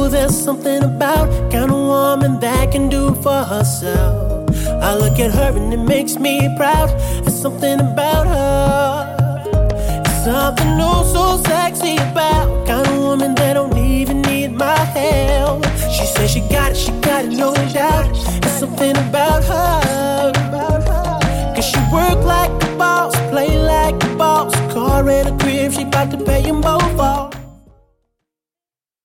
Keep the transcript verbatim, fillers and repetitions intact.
know there's something about kind of woman that can do for herself. I look at her and it makes me proud. There's something about her. It's something oh so sexy about kind of woman that don't even need my help. She says she got it, she got it, no doubt. There's something about her. Cause she work like a boss, play like a boss. Car and a crib, she bout to pay them both.